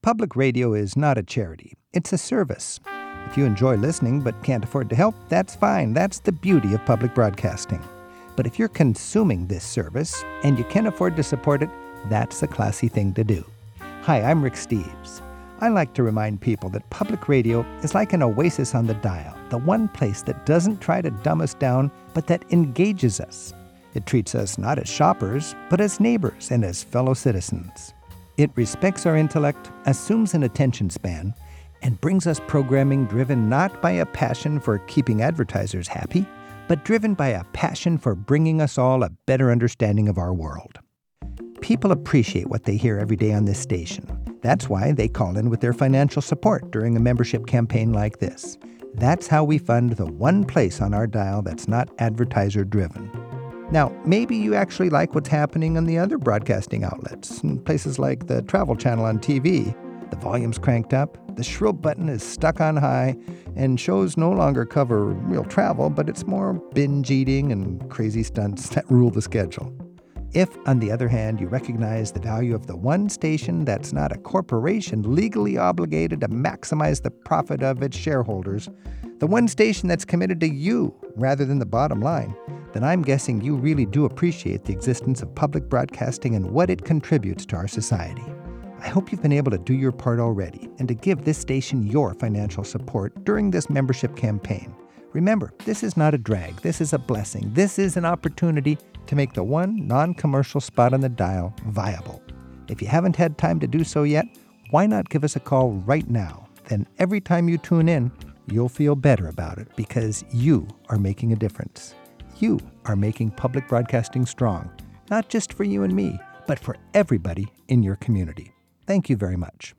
Public radio is not a charity. It's a service. If you enjoy listening but can't afford to help, that's fine. That's the beauty of public broadcasting. But if you're consuming this service and you can afford to support it, that's the classy thing to do. Hi, I'm Rick Steves. I like to remind people that public radio is like an oasis on the dial, the one place that doesn't try to dumb us down, but that engages us. It treats us not as shoppers, but as neighbors and as fellow citizens. It respects our intellect, assumes an attention span, and brings us programming driven not by a passion for keeping advertisers happy, but driven by a passion for bringing us all a better understanding of our world. People appreciate what they hear every day on this station. That's why they call in with their financial support during a membership campaign like this. That's how we fund the one place on our dial that's not advertiser-driven. Now, maybe you actually like what's happening on the other broadcasting outlets, in places like the Travel Channel on TV. The volume's cranked up, the shrill button is stuck on high, and shows no longer cover real travel, but it's more binge eating and crazy stunts that rule the schedule. If, on the other hand, you recognize the value of the one station that's not a corporation legally obligated to maximize the profit of its shareholders, the one station that's committed to you rather than the bottom line, then I'm guessing you really do appreciate the existence of public broadcasting and what it contributes to our society. I hope you've been able to do your part already and to give this station your financial support during this membership campaign. Remember, this is not a drag. This is a blessing. This is an opportunity to make the one non-commercial spot on the dial viable. If you haven't had time to do so yet, why not give us a call right now? Then every time you tune in, you'll feel better about it because you are making a difference. You are making public broadcasting strong, not just for you and me, but for everybody in your community. Thank you very much.